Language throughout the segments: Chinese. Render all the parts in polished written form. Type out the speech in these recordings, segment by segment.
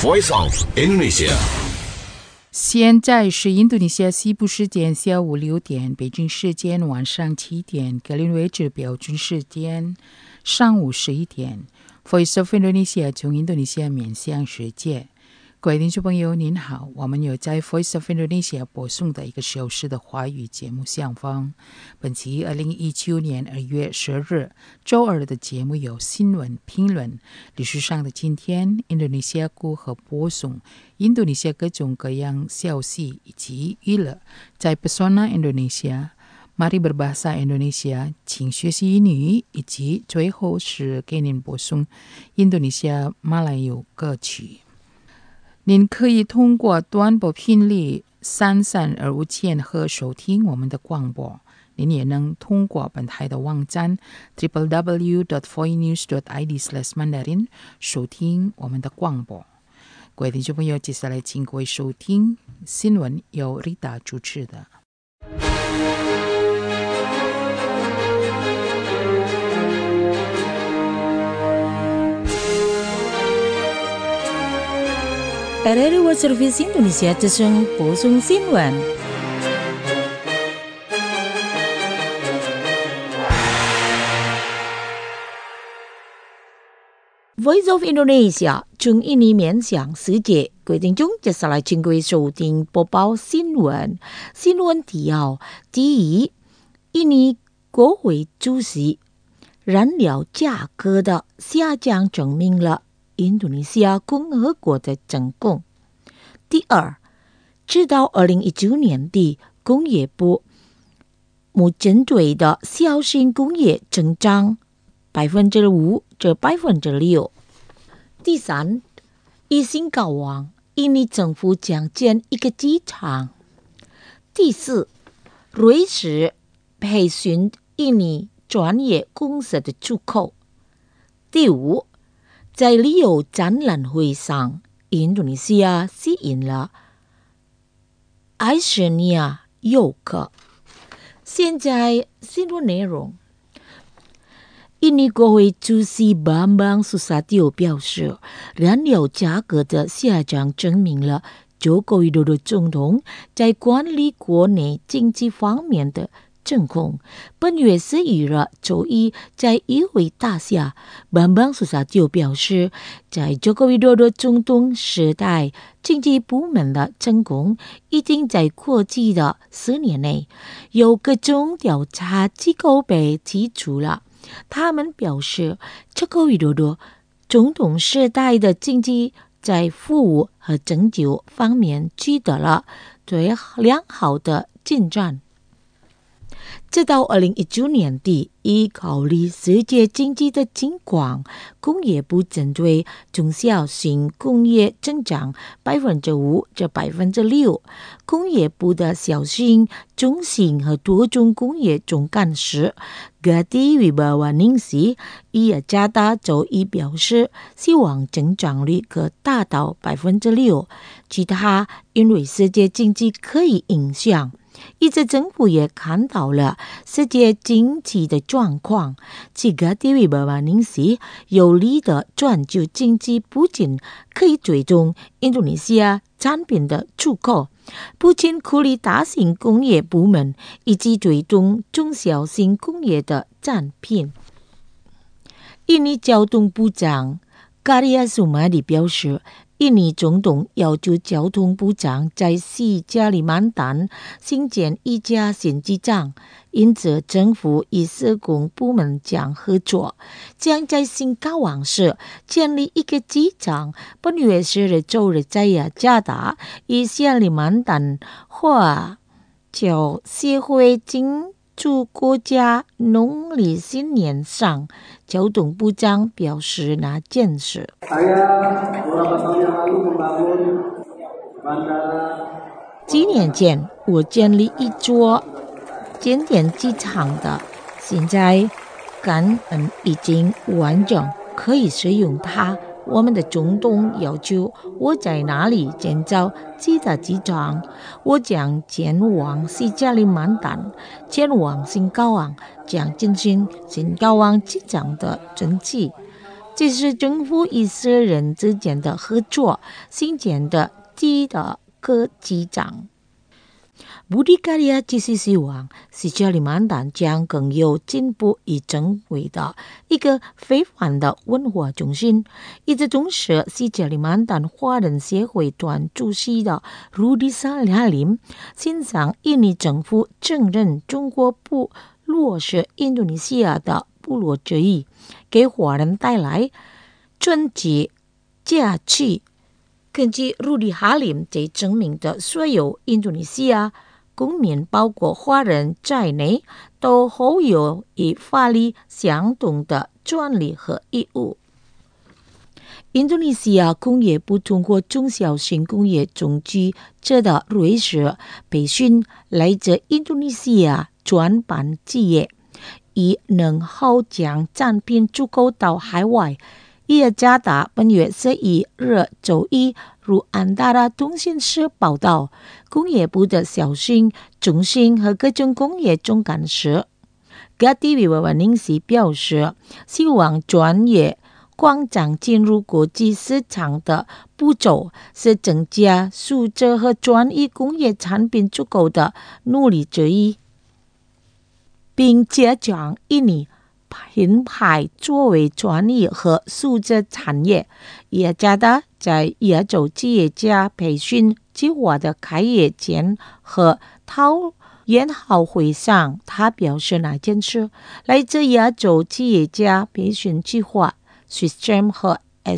Voice of Indonesia。 现在是印度尼西亚西部时间下午6点，北京时间晚上7点，格林威治标准时间上午11点。Voice of Indonesia 从印度尼西亚面向世界。各位听众朋友您好，我们有在 Voice of Indonesia 播送的1个小时的华语节目上方。本期2019年2月10日周二的节目有新闻评论、历史上的今天、印度尼西亚如何播送印度尼西亚各种各样消息以及娱乐。在 Pesona Indonesia、Mari Berbahasa Indonesia 请学习英语，以及最后是给您播送印度尼西亚马来语歌曲。您可以通过短波频率3325和收听我们的广播。您也能通过本台的网站 www.voinews.id/mandarin 收听我们的广播。各位听众朋友，接下来请各位收听新闻，由 Rita 主持的。 RRI World Service Indonesia 之声播送新闻。Voice of Indonesia 从印尼面向世界，各位听众接下来请各位收听播报新闻。新闻提要：第一，印尼国会主席，燃料价格的下降证明了印度尼西亚共和国的成功。第二，直到2019年底，工业部目针对的小型工业增长5%至6%。第三，疫情高昂，印尼政府将建一个机场。第四，瑞士培训印尼专业公司的出口。第五，在旅游展览会上，印度尼西亚吸引了20万游客。现在新闻内容。印尼国会主席Bambang Susatyo表示，燃料价格的下降证明了Joko Widodo总统在管理国内经济方面的成功。本月11日周一，在议会大厦，Bambang Susatyo表示，在Joko Widodo总统时代，经济部门的成功已经在过去的10年内，有各种调查机构被提出了。他们表示，Joko Widodo总统时代的经济在服务和拯救方面取得了最良好的进展。直到2019年底，以考虑世界经济的情况，工业部针对中小型工业增长5%至6%。工业部的小型、中型和多种工业总干事Gati Wibawaningsih Iyajata周一表示，希望增长率可达到6%。其他因为世界经济可以影响。一直政府也看到了世界经济的状况，其Gati Wibawaningsih有力的全球经济不仅可以追踪印度尼西亚产品的出口，不仅鼓励大型工业部门以及追踪中小型工业的产品。印尼交通部长Karya Sumadi表示，印尼总统要求交通部长在西加里曼丹新建一家新机场，因此政府与施工部门将合作，将在新高昂市建立一个机场。本月10日周日在雅加达与西加里曼丹华侨协会祝国家农历新年上，交通部长表示那件事。几年前，我建立一座经典机场的，现在感恩已经完整，可以使用它。我们的总统要求我在哪里建造其他机场，我将前往西加里曼丹，前往新高昂，将进行新高昂机场的整体。 这是政府以色列人之间的合作新建的第一个机场。布迪加利亚只是希望西加里曼丹将更有进步与珍贵的一个非凡的文化中心。一直重视西加里曼丹华人协会团主席的鲁迪萨拉林欣赏印尼政府承认中国不落实印度尼西亚的部落主义，给华人带来春节假期。根据鲁迪哈林这证明的所有印度尼西亚公民，包括华人在内，都享有与法律相同的权利和义务。印度尼西亚工业部通过中小型工业中居者的瑞士培训来自印度尼西亚专办企业，以能好将产品出口到海外。雅加达本月11日周一如安达拉通讯社报道，工业部的小型中心和各种工业总干事Gativi Waningsi 表示，希望专业广场进入国际市场的步骤是增加数字和专业工业产品出口的努力之一，并加强印尼品牌作为专业和数字产业。雅加达在亚洲企业家培训计划的开业前和讨研讨会上，他表示那件事。来自亚洲企业家培训计划 System 和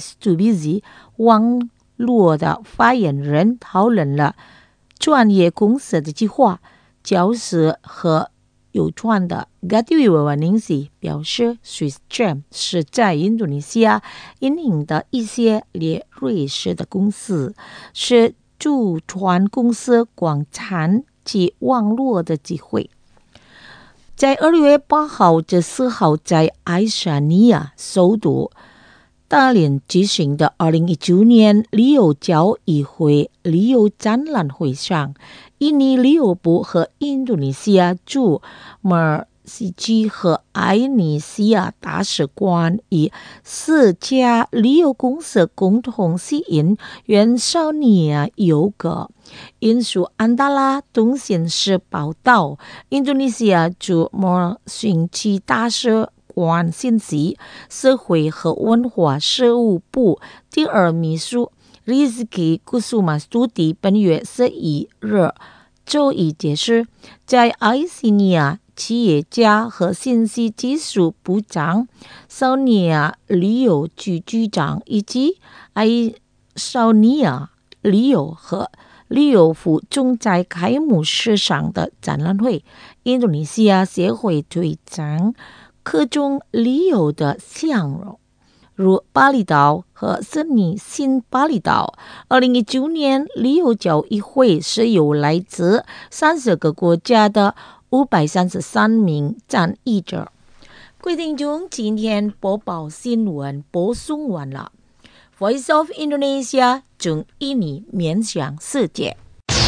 S2BZ 网络的发言人讨论了专业公司的计划、教师和有关的。Gativi Waningsi 表示 System 是在印度尼西亚运营的一些列瑞士的公司，是驻团公司广场及网络的机会。在2月8号至4号在爱沙尼亚首都大连举行的2019年旅游交易会旅游展览会上，印尼旅游部和印度尼西亚驻马尔西基和埃尼西亚大使馆以4家旅游公司共同吸引原少年游客。引述安达拉通讯社报道，印度尼西亚驻马尔西基大使馆信息社会和文化事务部第二秘书 Rizky Kusumastuti 本月11日周一解释，在爱沙尼亚企业家和信息技术部长、少尼亚旅游局局长以及爱沙尼亚旅游和旅游副总裁开幕式上的展览会，印度尼西亚协会推展各种旅游的项目，如巴厘岛和悉尼新巴厘岛。2019年旅游交易会是由来自30个国家的533名参与者。各位听众，今天播报新闻播送完了。Voice of Indonesia 从印尼面向世界。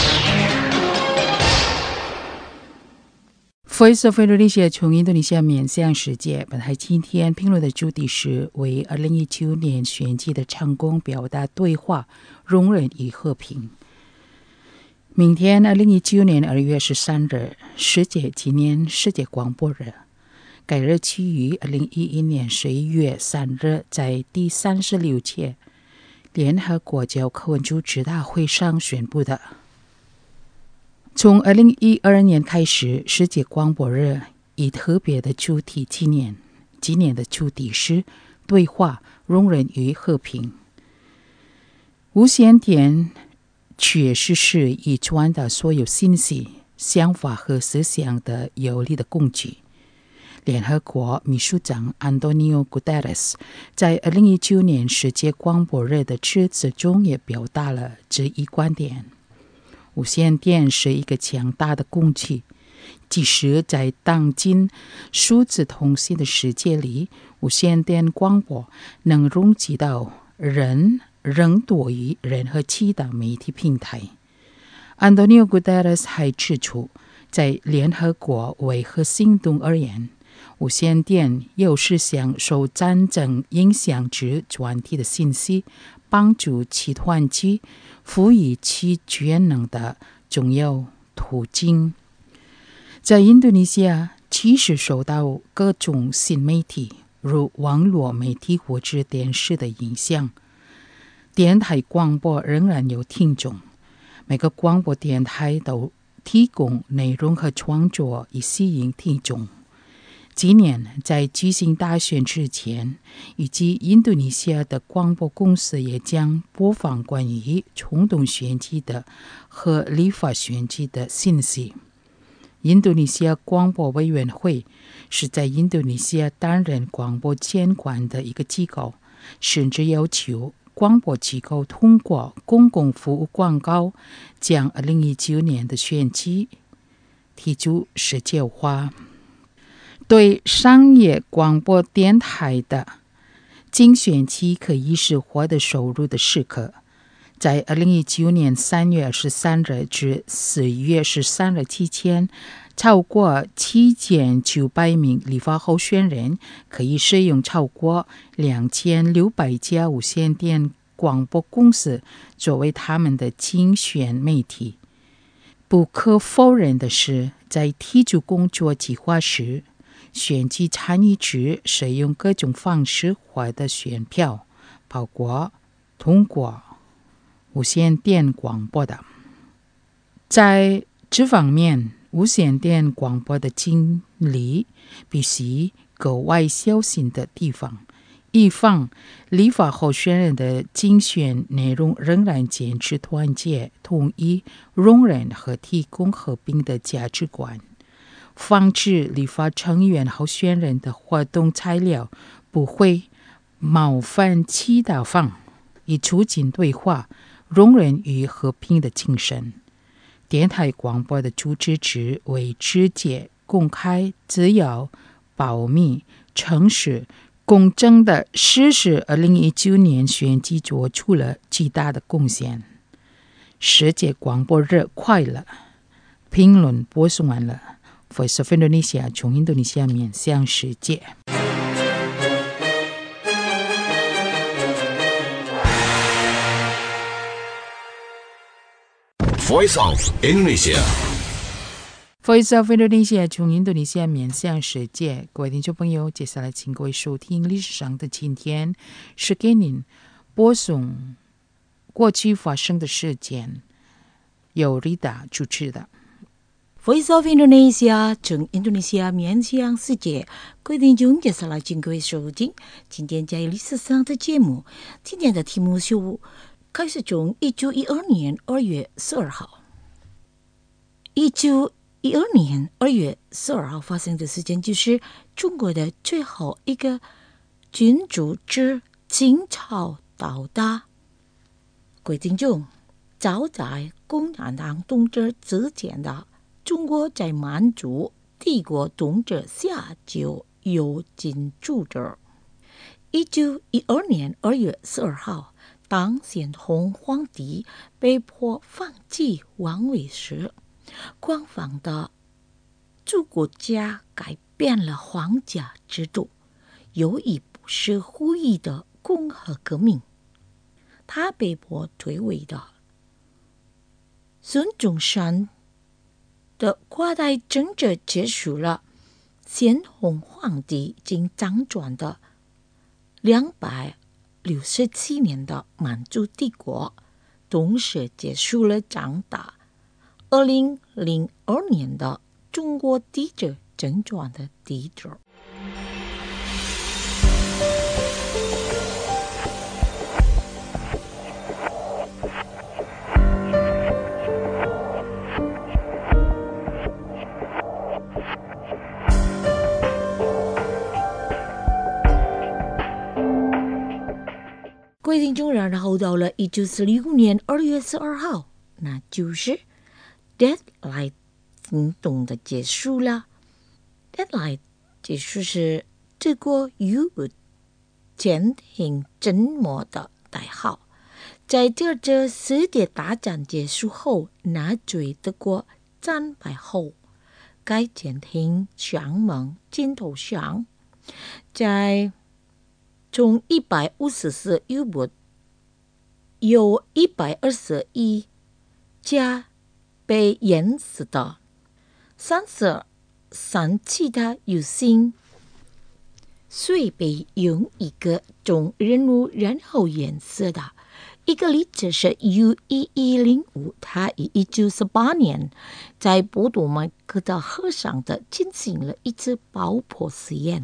Voice of Indonesia 从印度尼西亚面向世界。本台今天评论的主题是为2019年选举的成功表达对话、容忍与和平。明天2019年2月13日，世界纪念世界广播日。该日期于2011年11月3日在第36届联合国教科文主持大会上宣布的。从2012年开始，世界广播日以特别的主题纪念。今年的主题是对话、容忍与和平。无线电确实是以传达所有信息、想法和思想的有力的工具。联合国秘书长安东尼奥·古特雷斯在2019年世界广播日的致辞中也表达了这一观点。无线电是一个强大的工具，即使在当今数字通信的世界里，无线电广播能容积到人多于任何其他媒体平台。安东尼奥·古特雷斯还指出，在联合国维和行动而言， 无线电又是向受战争影响之专题的信息，帮助其团结、赋予其权能的重要途径。在印度尼西亚，其实受到各种新媒体，如网络媒体或者电视的影响，电台广播仍然有听众。每个广播电台都提供内容和创作以吸引听众。今年在举行大选之前，以及印度尼西亚的广播公司也将播放关于总统选举的和立法选举的信息。印度尼西亚广播委员会是在印度尼西亚担任广播监管的一个机构，甚至要求广播机构通过公共服务广告，将2019年的选举提出世界化。对商业广播电台的竞选期可以是获得收入的时刻。在2019年3月13日至4月13日期间，超过7900名立法候选人可以使用超过2600家无线电广播公司作为他们的竞选媒体。不可否认的是，在提出工作计划时，选举参与者使用各种方式获得选票，包括通过无线电广播的。在这方面，无线电广播的经理必须格外小心的地方，以防立法候选人的竞选内容仍然坚持团结、统一、容忍和提供和平的价值观，防止立法成员候选人的活动材料不会冒犯其他方，以促进对话、容忍与和平的精神。电台广播的主旨旨为直接、公开、自由、保密、诚实、公正的实施2019年选举做出了巨大的贡献。世界广播日快乐！评论播送完了。Voice of Indonesia 从印度尼西亚面向世界。 Voice of Indonesia。 Voice of Indonesia 从印度尼西亚面向世界。各位听众朋友，接下来请各位收听历史上的今天，是给您播送过去发生的事件，由Rita主持的。 Voice of Indonesia 从印度尼西亚面向世界。各位听众，接下来请各位收听今天在历史上的节目。今天的题目是开始从1912年2月12号。1912年2月12号发生的事件就是中国的最后一个君主制清朝到达。各位听众，早在共产党统治之前的中国在满族帝国统治下就有君主制。1912年2月12号，当咸丰皇帝被迫放弃王位时，官方的诸国家改变了皇家制度，有一不是呼吁的共和革命。他被迫退位的孙中山的跨代政治结束了，咸丰皇帝经掌权的267年的满族帝国，同时结束了长达2002年的中国帝制政权的帝制。各位听众，然后到了1946年2月12号，那就是 Deadline 行动的结束了。Deadline 结束是德国预潜艇沉没的代号。在第二次世界大战结束后，纳粹德国战败后， 该舰艇上门镜头上，在从154U boot有121架被淹死的33其他有幸遂被用一个种任务然后淹死的。一个例子是 U1105， 它于1918年在波多麦克的河上的进行了一次爆破实验。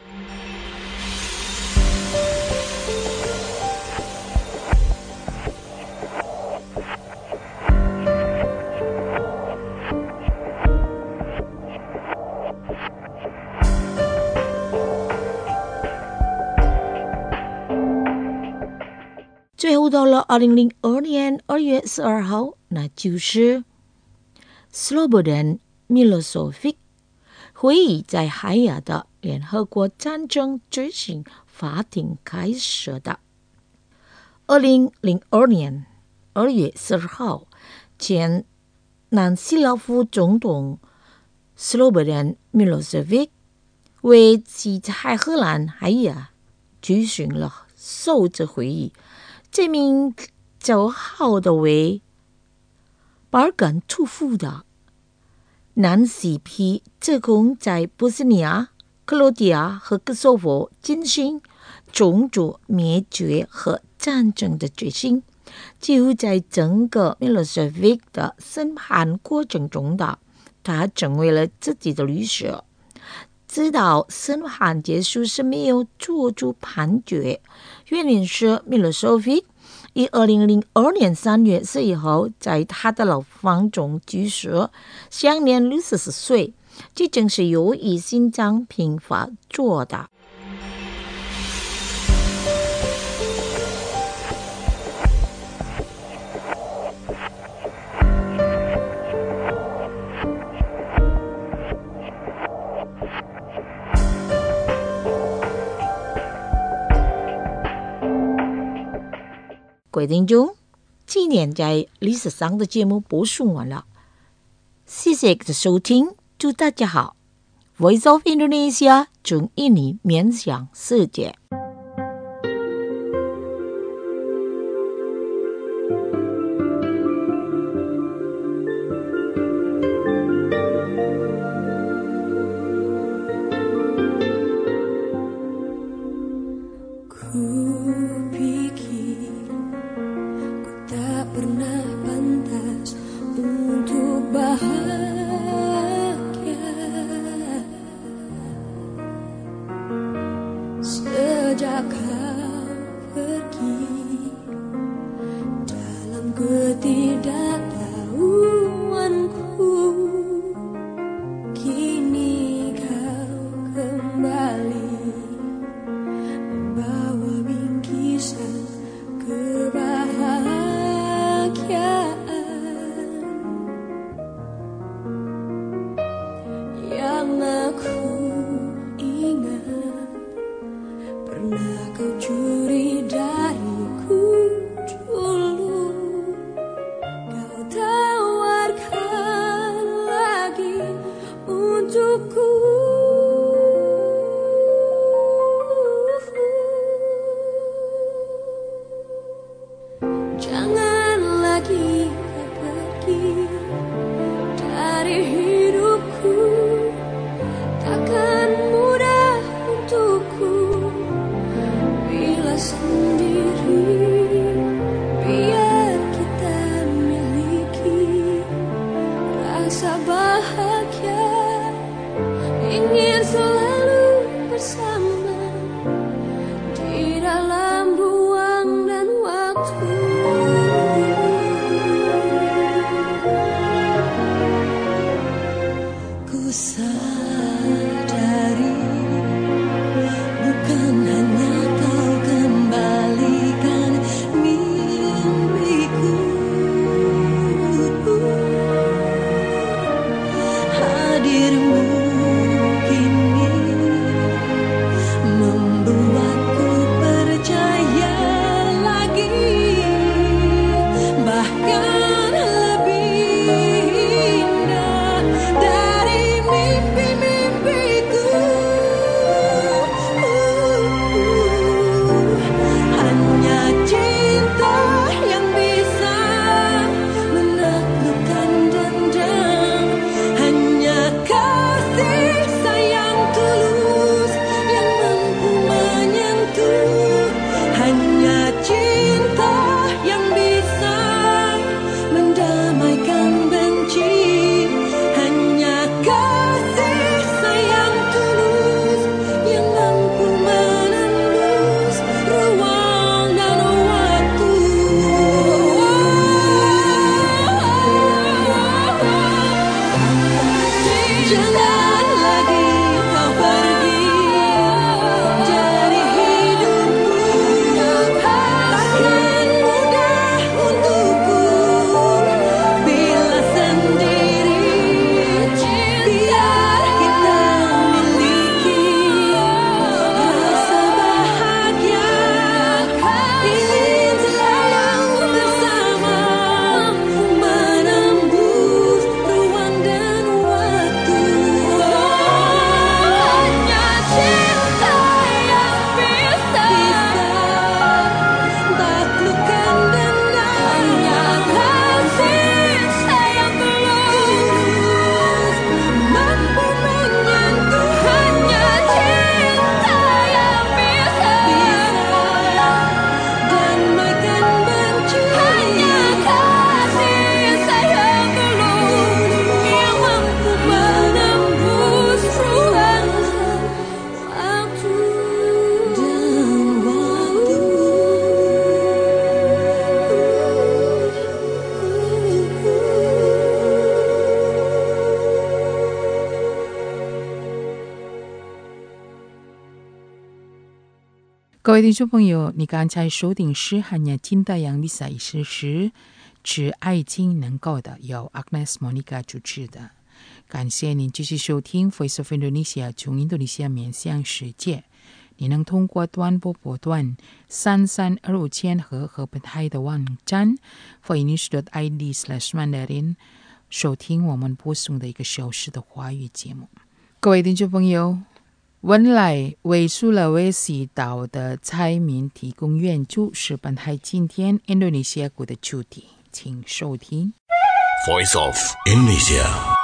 最后到了2002年2月12号，那就是Slobodan Milosevic 会议在海牙的联合国战争执行法庭开设的。2002年2月12号，前南斯拉夫总统 Slobodan Milosevic 为其在荷兰海牙举行了首次会议。这名骄傲的为巴尔干土夫的南 CP 指控在波斯尼亚、克罗地亚和科索沃进行种族灭绝和战争的决心，几乎在整个 Milosevic 的审判过程中的，他成为了自己的律师。直到审判结束是没有做出判决，原因是 Milosevic 于2002年3月11号在他的牢房中去世，享年64岁，这正是由于心脏病发作的。各位听众，今天在历史上的节目播送完了，谢谢各位的收听，祝大家好。Voice of Indonesia 从印尼面向世界。 Sejak kau pergi dalam ketidaktahuanku, kini kau kembali membawa bingkisan kebahagiaan yang aku ingat. Pernah kau curi dariku dulu, kau tawarkan lagi untukku. Jangan lagi kau pergi dari hidupku, takkan mudah untukku sendiri. Biar kita miliki rasa bahagia, ingin selalu bersama di dalam ruang dan waktu. Ku sadari bukan hanya kau kembali 各位听众朋友，你刚才收听是汉语金大洋比赛事实之爱情能够的，由 Agnes Monica 主持的。感谢您继续收听 Voice of Indonesia 从印度尼西亚面向世界。你能通过短波波段3325和本台的网站 voinews.id/mandarin 收听我们播送的1个小时的华语节目。各位听众朋友，文莱为苏拉威西岛的灾民提供援助是本台今天印度尼西亚国的主题，请收听 Voice of Indonesia。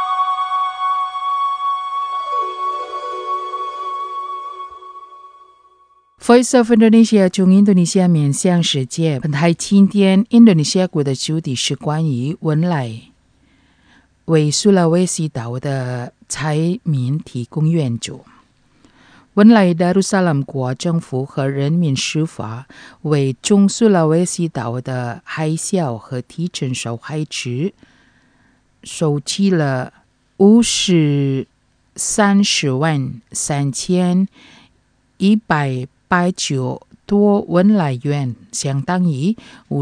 Voice of Indonesia 从印度尼西亚面向世界，本台今天印度尼西亚国的主题是关于文莱为苏拉威西岛的灾民提供援助。文莱达鲁萨拉姆国政府和人民司法为中苏拉威西岛的海啸和地震受害者收集了5303189多文莱元，相当于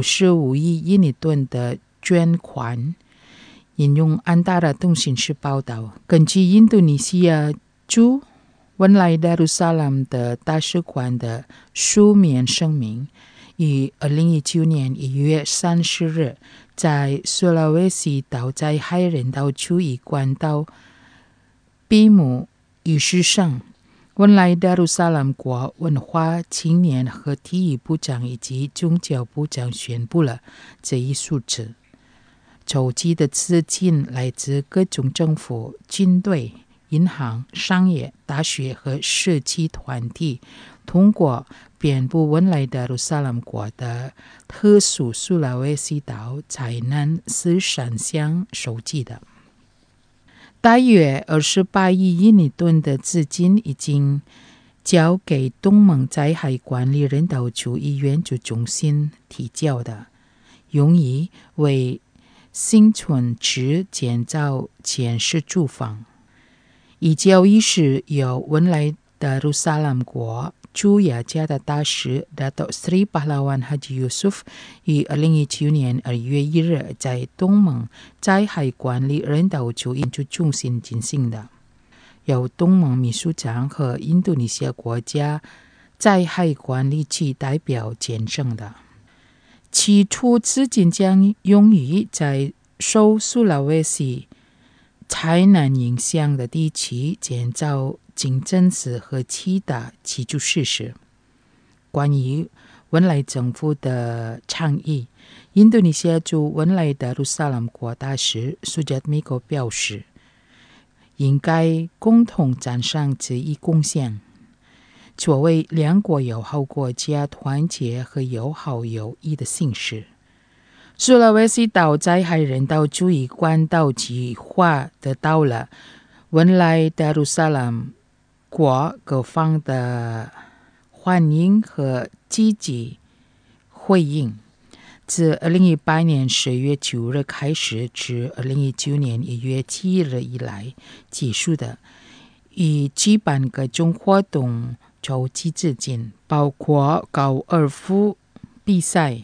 55亿印尼盾的捐款。引用安大略通讯社报道，根据印度尼西亚驻文莱达鲁萨拉姆的大使馆的书面声明，于2019年1月30日在苏拉威西岛灾害人道主义关岛闭幕仪式上，文莱达鲁萨拉姆国文化青年和体育部长以及宗教部长宣布了这一数字。筹集的资金来自各种政府、军队、银行、商业、大学和社区团体，通过遍布文莱达鲁萨拉姆国的特殊苏拉威西岛灾难慈善箱收集的。大约28亿印尼盾的资金已经交给东盟灾害管理人道主义援助中心提交的，用于为新村区建造简式住房。移交仪式由文莱达鲁萨拉姆国驻雅加达大使 Datuk Seri Pahlawan Haji Yusuf 于2019年2月1日在东盟灾害管理人道主义援助中心进行的，由东盟秘书长和印度尼西亚国家灾害管理局代表见证的。起初资金将用于在受苏拉威西灾难影响的地区建造清真寺和其他基础设施。关于文莱政府的倡议，印度尼西亚驻文莱达鲁萨拉姆国大使苏加米戈表示，应该共同站上这一贡献，作为两国友好国家团结和友好友谊的形式。苏拉威西岛灾害人道主义关岛计划得到了文莱达鲁萨拉姆国各方的欢迎和积极回应。自2018年10月9日开始至2019年1月7日以来结束的，以举办各种活动筹集资金，包括高尔夫比赛、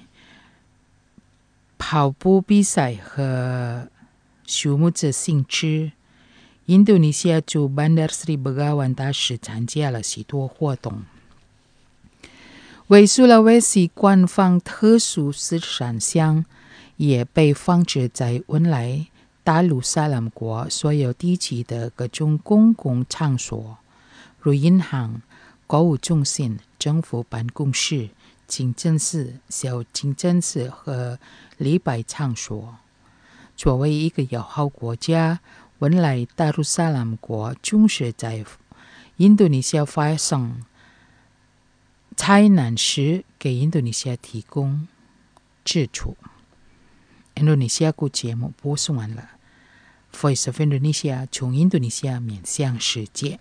跑步比赛和树木者兴趣。印度尼西亚驻Bandar Sri Begawan大使参加了许多活动。为苏拉威西官方特殊慈善箱也被放置在文莱达鲁萨拉姆国所有地区的各种公共场所，如银行、购物中心、政府办公室、清真寺、小清真寺和礼拜场所。作为一个友好国家，文莱达鲁萨拉姆国总是在印度尼西亚发生灾难时给印度尼西亚提供支出。印度尼西亚国节目播送完了。Voice of Indonesia 从印度尼西亚面向世界。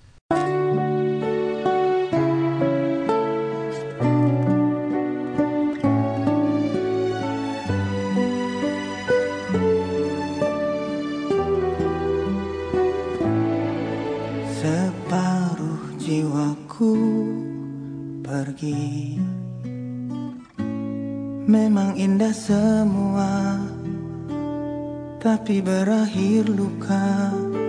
Separuh jiwaku pergi Memang indah semua, tapi berakhir luka.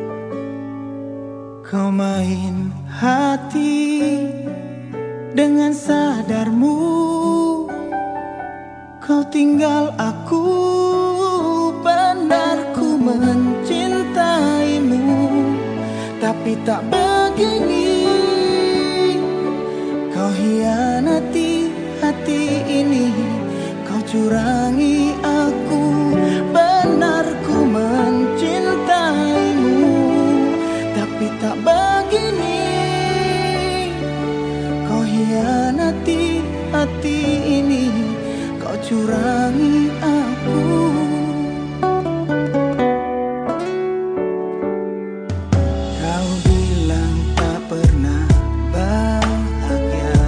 Kau main hati dengan sadarmu. Kau tinggal aku, benar ku mencintaimu. Tapi tak begini, kau hianati hati ini. Kau curangi aku, benar ku mencintaimu. Tapi tak begini, kau hianati hati ini. Kau curangi aku. Kau bilang tak pernah bahagia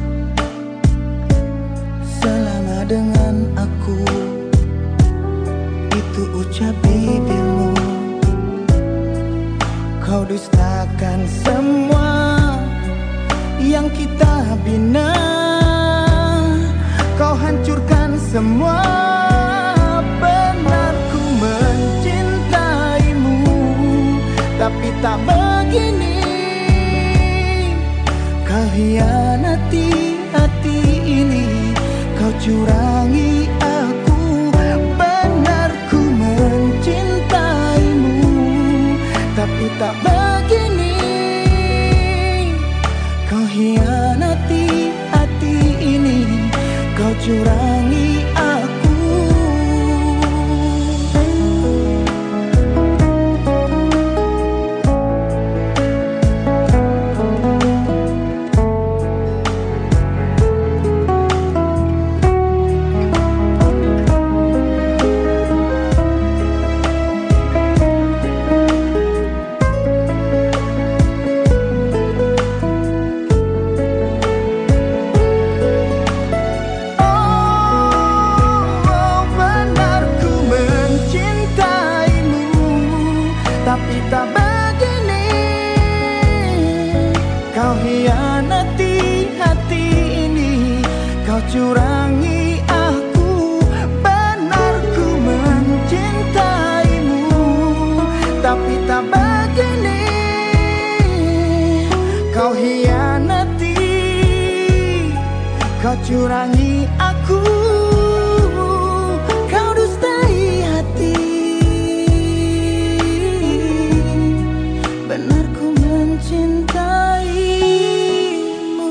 selama dengan aku. Itu ucap bibirmu. Kau dustakan semua yang kita bina. Kau hancurkan semua. Benar ku mencintaimu, tapi tak begini. Kau hianati hati ini. Kau curangi aku. Benar ku mencintaimu, tapi tak begini. Kau hianati hati ini. Kau curangi aku. Tapi tak begini. Kau hianati hati ini. Kau curangi aku. Benar ku mencintaimu, tapi tak begini. Kau hianati. Kau curangi aku. Kau dustai hati. Benar ku mencintaimu.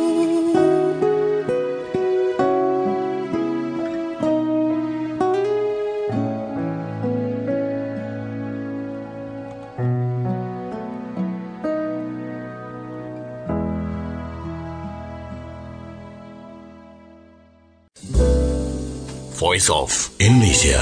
Voice of Indonesia.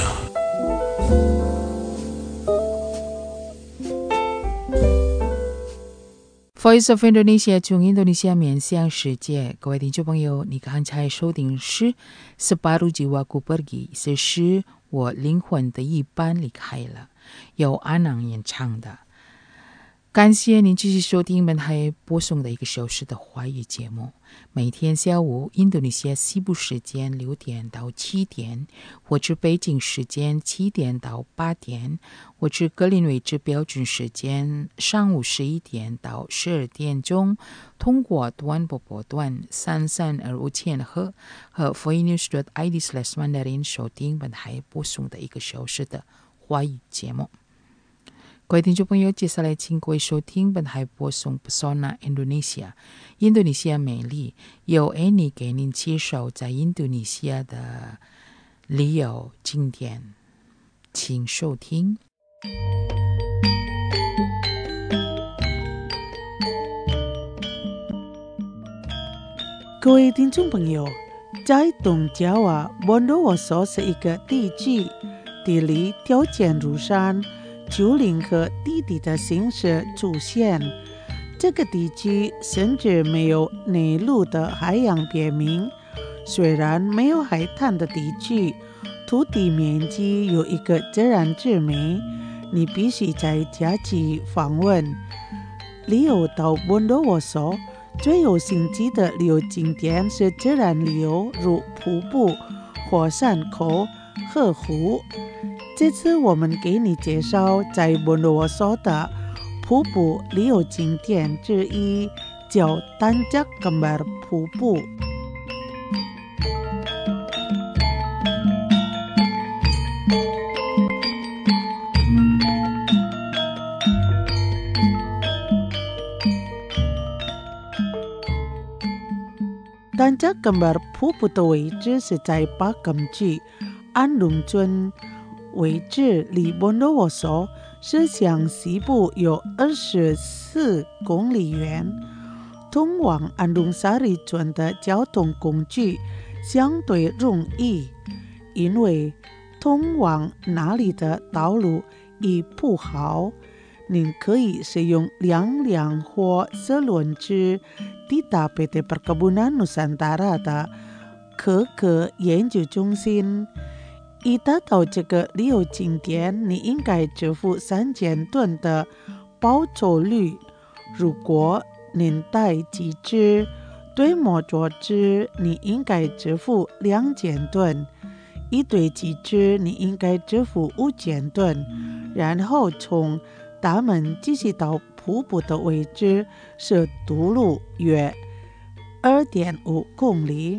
Voice of Indonesia 从印度尼西亚面向世界，各位听众朋友，你刚才收听是Separuh Jiwaku Pergi， 是我灵魂的一半离开了，由阿囊演唱的。感谢您继续收听本台播送的1个小时的华语节目，每天下午印度尼西亚西部时间6点到7点，或者北京时间7点到8点，或者格林威治标准时间上午11点到12点钟，通过短波波段3325千赫和 foinews.id/mandarin 收听本台播送的1个小时的华语节目。各位听众朋友，接下来请各位收听本台播送 Pesona Indonesia 印度尼西亚美丽，由 Annie 给您介绍在印度尼西亚的旅游景点，请收听。 各位听众朋友，在东爪哇，Bondowoso是一个地区，地理条件如山。丘陵和低地的形式出现，这个地区甚至没有内陆的海洋边名。虽然没有海滩的地区，土地面积有一个自然之美，你必须在假期访问。旅游到Bondowoso 最有心机的旅游景点是自然旅游，如瀑布、火山口、河湖。这次我们给你介绍在博罗沃索的瀑布旅游景点之一，叫丹加甘巴尔瀑布。丹加甘巴尔瀑布的位置是在巴甘区安龙村，位置离博罗沃索是向西部有24公里远。通往安龙沙里村的交通工具相对容易，因为通往那里的道路已铺好，您可以使用2辆或4轮车抵达PT Perkebunan Nusantara 的可可研究中心。一达到这个旅游景点，你应该支付3000吨的报酬率。如果您带机车，对摩托车你应该支付2000吨，一对机车你应该支付5000吨，然后从大门继续到瀑布的位置是独路约2.5公里。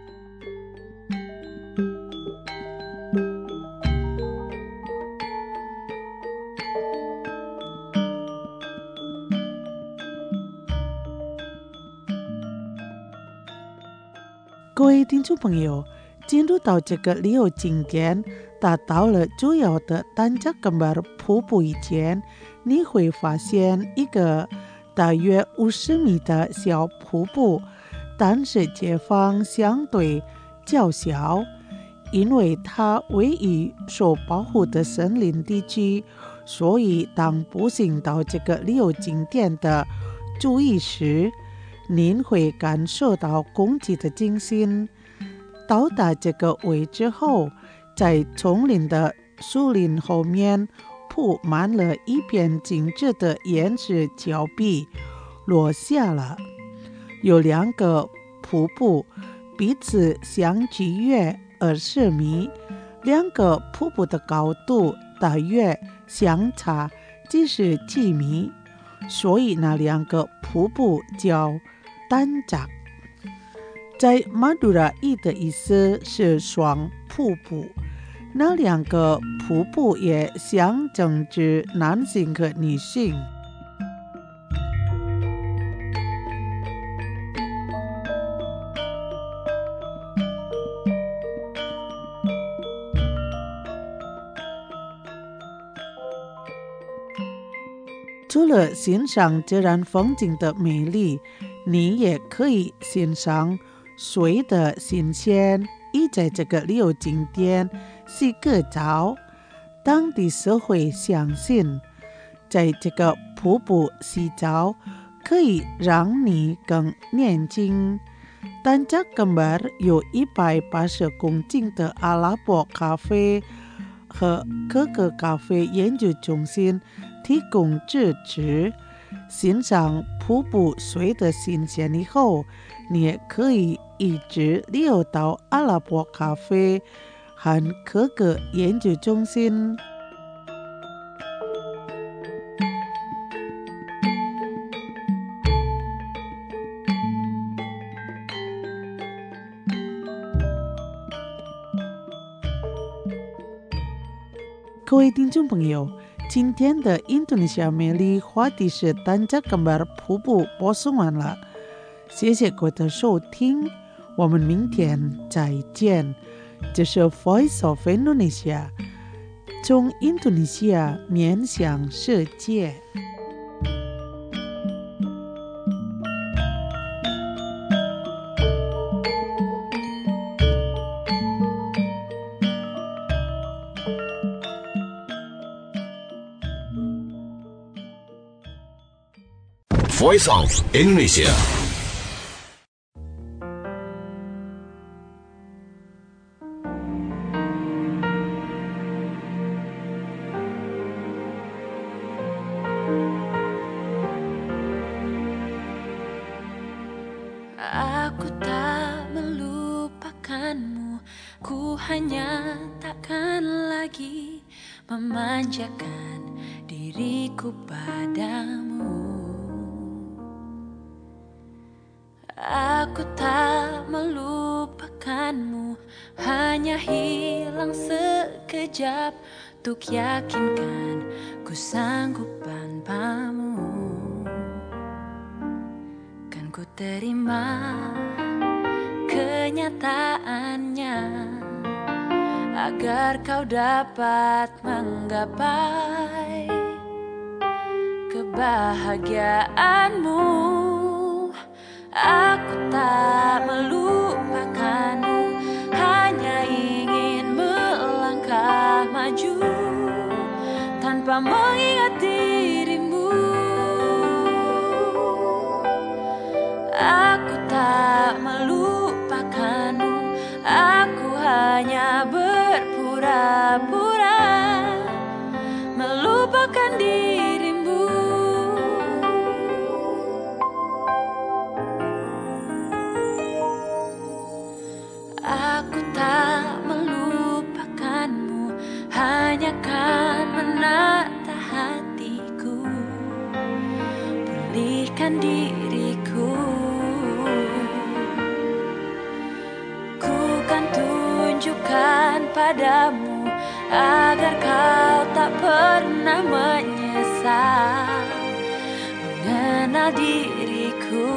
各位听众朋友，进入到这个旅游景点，达到了主要的丹加甘巴尔瀑布以前，你会发现一个大约50米的小瀑布，但是街坊相对较小，因为它位于受保护的森林地区，所以当步行到这个旅游景点的注意时，您会感受到空气的清新。到达这个位置后，在丛林的树林后面铺满了一片精致的岩石峭壁，落下了。有2个瀑布彼此相距约20米，2个瀑布的高度大约相差77米，所以那2个瀑布叫丹扎。在马杜拉语的意思是双瀑布，那2个瀑布也象征着男性和女性。除了欣赏自然风景的美丽，你也可以欣赏水的新鲜。一在这个旅游景点洗个澡，当地社会相信，在这个瀑布洗澡可以让你更年轻。丹加甘巴尔有180公顷的阿拉伯咖啡和可可咖啡研究中心提供支持。欣赏瀑布水的新鲜以后，你也可以一直旅游到阿拉伯咖啡和可可研究中心。各位听众朋友，今天的印度尼西亚美丽话题是丹加甘巴尔瀑布播送完了，谢谢各位的收听，我们明天再见。这是 Voice of Indonesia， 从印度尼西亚面向世界。 Voice of Indonesia。 ku hanya takkan lagi memanjakan diriku padamu. Aku tak melupakanmu, hanya hilang sekejap untuk yakinkan ku sanggup tanpamu. Kan ku terima kenyataannya agar kau dapat menggapai kebahagiaanmu. Aku tak melupakanmu, hanya ingin melangkah maju tanpa mengingat dirimu. Aku tak melupakanmu, aku hanya berpura-pura melupakan dirimu. Aku tak melupakanmu, hanya kan menata hatiku, pulihkan diriku. Ku kan tunjukkan padamu agar kau tak pernah menyesal mengenal diriku.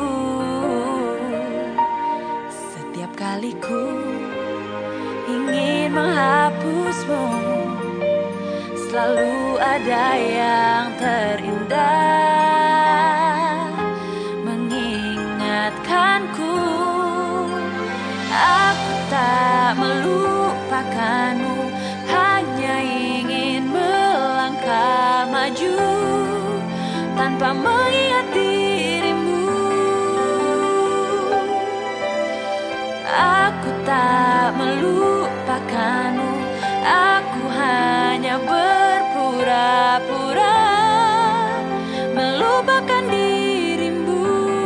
Setiap kali ku ingin menghapusmu, selalu ada yang terindah mengingatkanku. Aku tak melupakanmu, hanya ingin melangkah maju tanpa mengingat dirimu. Aku tak melupakanmu, aku hanya berpura-pura melupakan dirimu.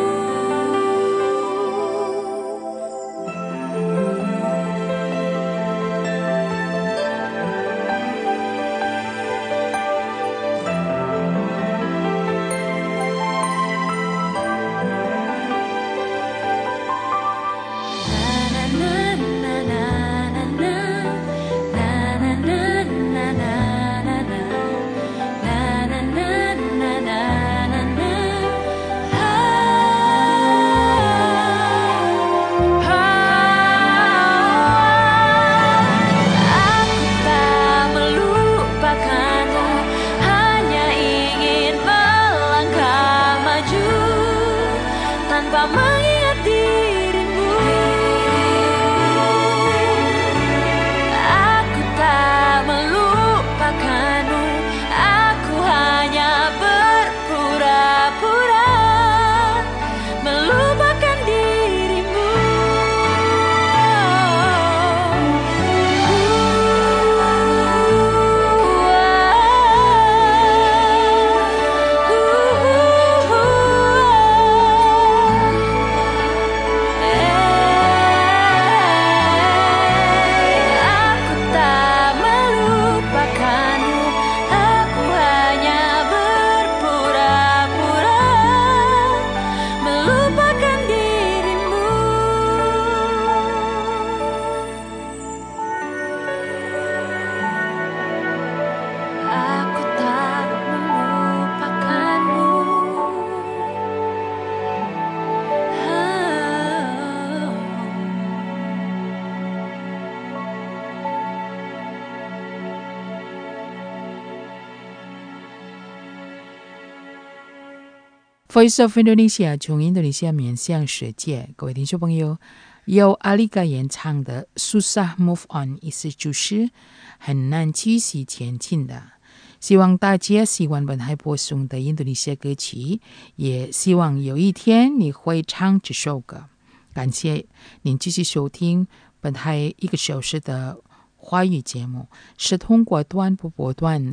Voice of Indonesia 从印度尼西亚面向世界，各位听众朋友，由阿丽嘎演唱的《Susah Move On》意思就是很难继续前进的。希望大家喜欢本台播送的印度尼西亚歌曲，也希望有一天你会唱这首歌。感谢您继续收听本台1个小时的华语节目，是通过短波段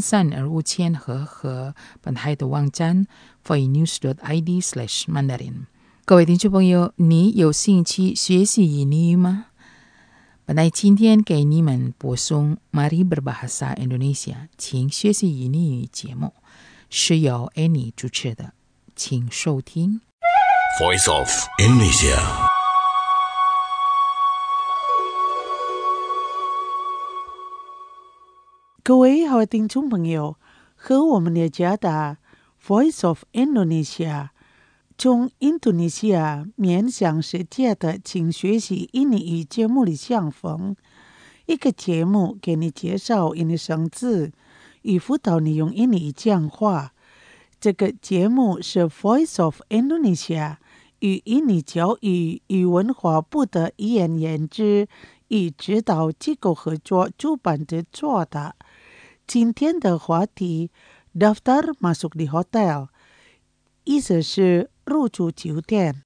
3325赫和本台的网站 voinews.id/mandarin。各位听众朋友，你有兴趣学习英语吗？ 本来今天给你们播送 Mari Berbahasa Indonesia 请学习印尼语节目，是由 Annie 主持的，请收听 Voice of Indonesia。 各位好听众朋友，和我们的家的 Voice of Indonesia 从印度尼西亚面向世界的请学习印尼语节目里相逢，一个节目给你介绍印尼生字与辅导你用印尼语讲话。这个节目是 Voice of Indonesia 与印尼教育与文化部的语言研制与指导机构合作主办制作的。今天的话题 Daftar masuk di hotel， 意思是入住酒店。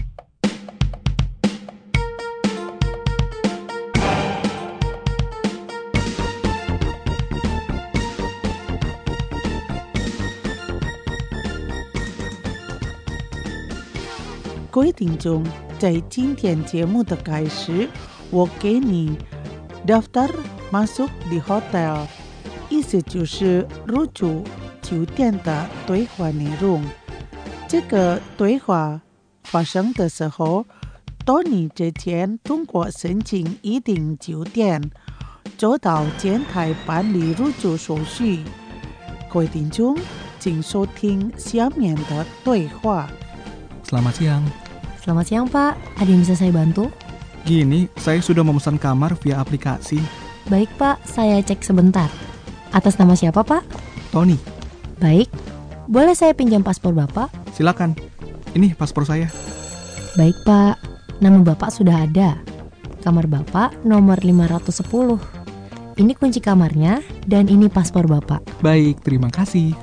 各位听众，在今天节目的开始，我给你 Daftar masuk di hotel， 意思就是入住酒店的对话内容。这个对话发生的时候，多年之前通过申请预订酒店，走到前台办理入住手续。各位听众，请收听下面的对话。 Selamat siang. Selamat siang Pak, ada yang bisa saya bantu? Gini, saya sudah memesan kamar via aplikasi. Baik Pak, saya cek sebentar. Atas nama siapa Pak? Tony. Baik, boleh saya pinjam paspor Bapak? Silakan, ini paspor saya. Baik Pak, nama Bapak sudah ada. Kamar Bapak nomor 510. Ini kunci kamarnya dan ini paspor Bapak. Baik, terima kasih.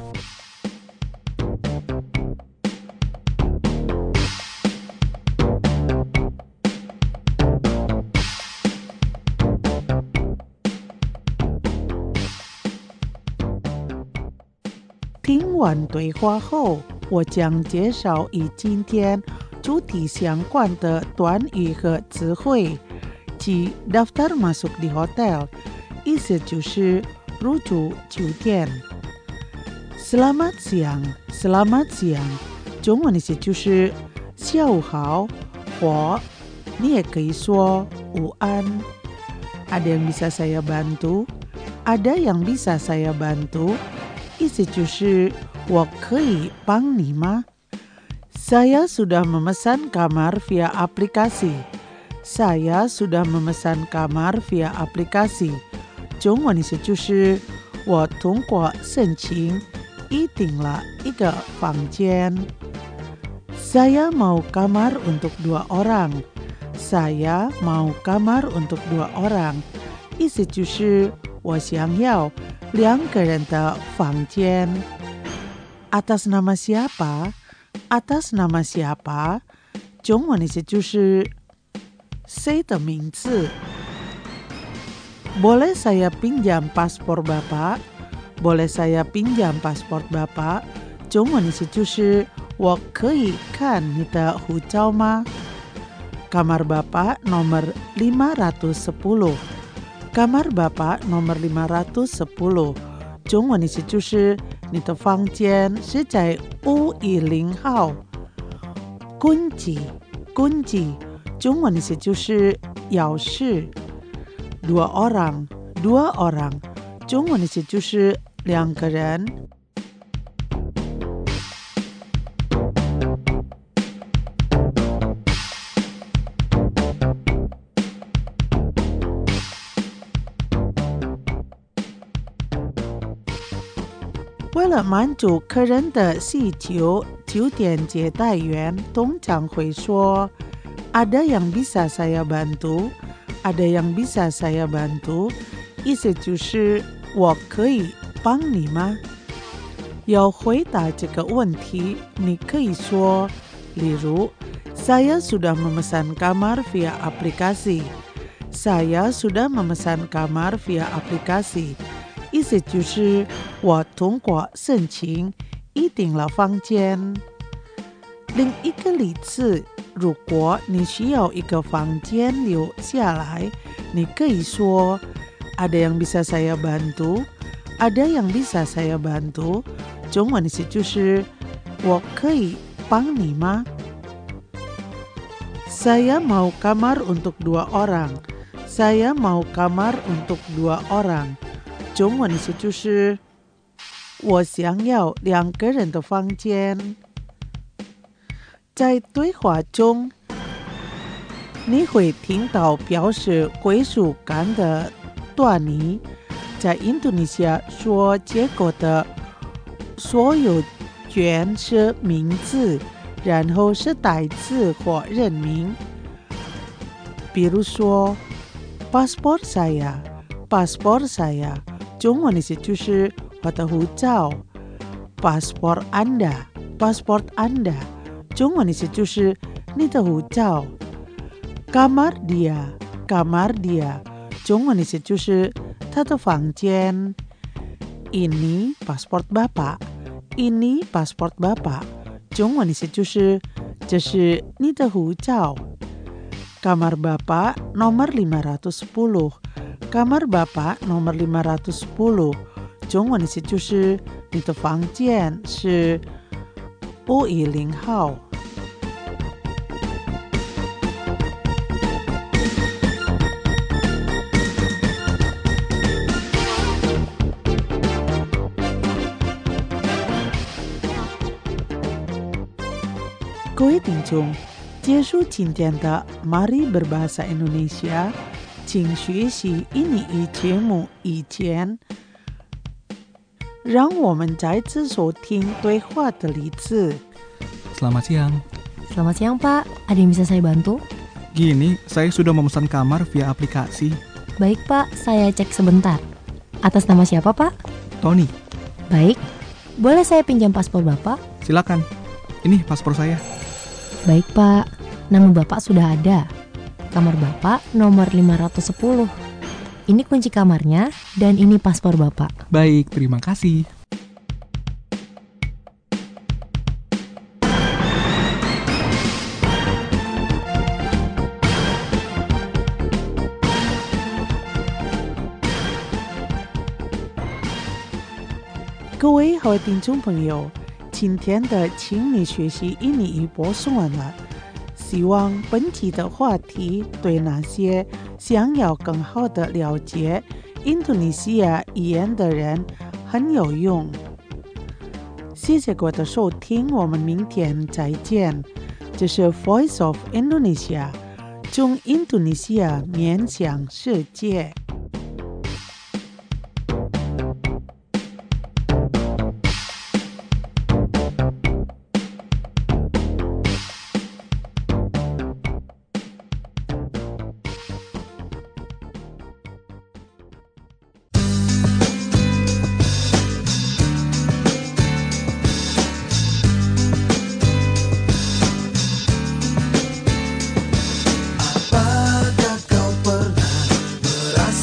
听完对话后，我将介绍与今天主题相关的短语和词汇，即 Daftar masuk di hotel， 意思就是入住酒店。Selamat siang， 中文意思就是下午好，或你也可以说午安。Ada yang bisa saya bantu？ Ada yang bisa saya bantu？意思就是我可以帮你吗？ Saya sudah memesan kamar via aplikasi. Saya sudah memesan kamar via aplikasi. 中文意思就是我通过申请预订了一个房间。Saya mau kamar untuk 2 orang. Saya mau kamar untuk 2 orang. 意思就是我想要2个人的房间。Atas nama siapa？ Atas nama siapa？ 中文意思就是谁的名字。Boleh saya pinjam paspor Bapak？ Boleh saya pinjam paspor Bapak？ 中文意思就是我可以看你的护照吗？ Kamar Bapak nomor 510。Kamar Bapak nomor 510， 中文意思就是你的房间是在510号。kunci， 中文意思就是钥匙。dua orang， 中文意思就是2个人。为了满足客人的需求，酒店接待员通常会说 Ada yang bisa saya bantu？ Ada yang bisa saya bantu？ 意思就是我可以帮你吗？要回答这个问题，你可以说，例如 Saya sudah memesan kamar via aplikasi。 Saya sudah memesan kamar via aplikasi。意思就是我通过申请预订了房间。另一个例子如果你需要一个房间留下来，你可以说 ada yang bisa saya bantu, ada yang bisa saya bantu. 中文的意思就是我可以帮你吗？ Saya mau kamar untuk 2 orang. Saya mau kamar untuk 2 orang. 中文的意思就是我想要2个人的房间。在对话中，你会听到表示归属感的短语。在印度尼西亚说结果的所有权是名字，然后是代词或人名。比如说 paspor saya, paspor saya， 中文的意思就是我的护照。paspor Anda, paspor Anda， 中文的意思就是你的护照。kamar dia, kamar dia， 中文的意思就是他的房间。ini paspor bapak, ini paspor bapak， 中文的意思就是这是你的护照。kamar bapak nomor 510， kamar bapak nomor 510， 中文的意思就是你的房间是510号。各位听众，结束今天的 Mari Berbahasa Indonesia， 请学习印尼语节目以前，让我们再次收听对话的例子。 Selamat siang. Selamat siang Pak, ada yang bisa saya bantu? Gini, saya sudah memesan kamar via aplikasi. Baik Pak, saya cek sebentar. Atas nama siapa Pak? Tony, Baik, boleh saya pinjam paspor Bapak? silakan. Ini paspor saya. Baik Pak, nama Bapak sudah ada. Kamar Bapak nomor 510. Ini kunci kamarnya dan ini paspor Bapak. Baik, terima kasih. 各位好听众朋友，今天的请你学习印尼语播送完了。希望本期的话题对那些想要更好的了解印度尼西亚语言的人很有用。谢谢各位的收听，我们明天再见。这是 Voice of Indonesia， 从印度尼西亚面向世界。 Apakah kau pernah merasa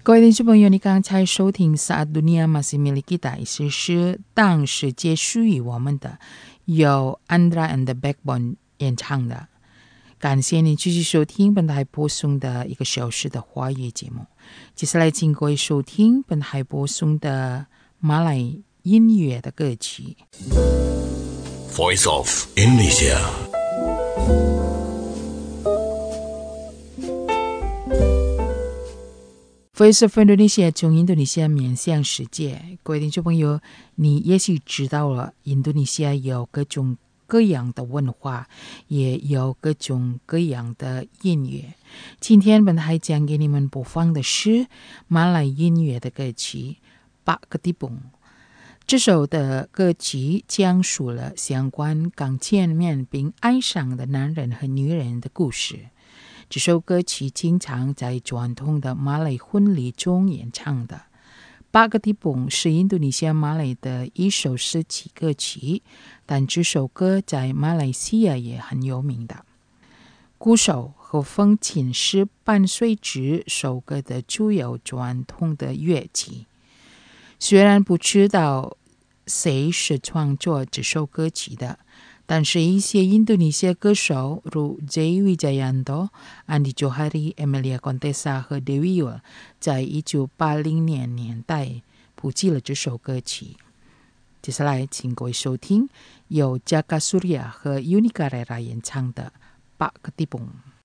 各位听众朋友，你刚才收听 Saat Dunia Masih Milik Kita， 意思是当世界属于我们的，由 Andra and the Backbone 演唱的。感谢你继续收听本台播送的1个小时的华语节目。接下来请各位收听本台播送的马来音乐的歌曲。 Voice of Indonesia。 Voice of Indonesia 从印度尼西亚面向世界。各位听众朋友，你也许知道了，印度尼西亚有各种各样的文化，也有各种各样的音乐。今天本台将给你们播放的是马来音乐的歌曲《Pak Ketipung》。这首的歌曲讲述了相关刚见面并爱上的男人和女人的故事。这首歌曲经常在传统的马来婚礼中演唱的。Pak Ketipung 是印度尼西亚马来的一首诗曲歌曲，但这首歌在马来西亚也很有名的。鼓手和风琴是伴随着首歌的主要传统的乐器。虽然不知道谁是创作这首歌曲的，但是一些印度尼西亚歌手如 J. Wijayanto、Andi Johari、Emilia Contessa 和 Dewi Yull 在1980年代谱记了这首歌曲。接下来请各位收听由 Jaka Surya 和 Yuni Carrera 演唱的 Pak Ketipung。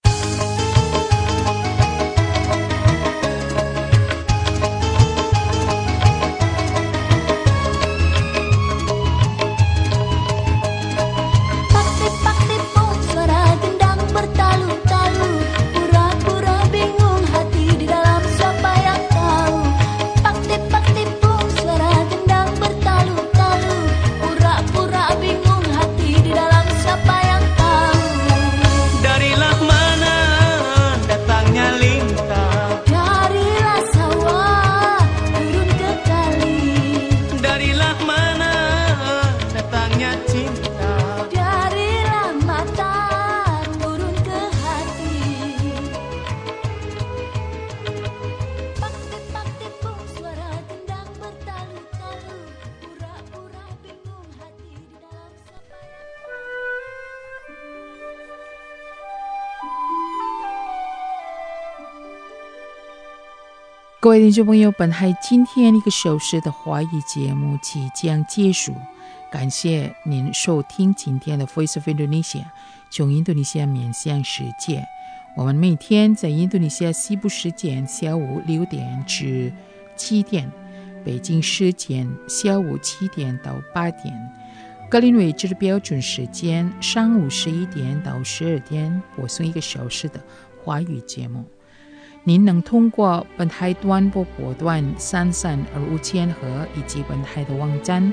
各位听众朋友，本台今天1个小时的华语节目即将结束，感谢您收听今天的 Voice of Indonesia， 从印度尼西亚面向世界。我们每天在印度尼西亚西部时间下午6点至7点，北京时间下午7点到8点，格林威治标准时间上午11点到12点播送1个小时的华语节目。您能通过本台短波波段3325和以及本台的网站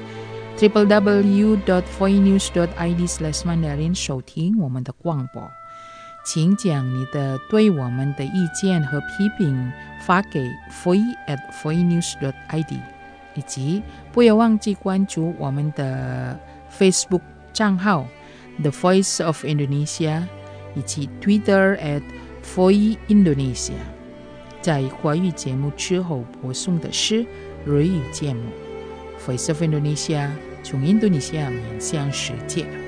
www.voinews.id/mandarin 收听我们的广播。请将你的对我们的意见和批评发给 voi@voinews.id， 以及不要忘记关注我们的 Facebook 账号 The Voice of Indonesia， 以及 Twitter@voindonesia。在华语节目之后播送的是日语节目 Voice of Indonesia， 从印度尼西亚面向世界。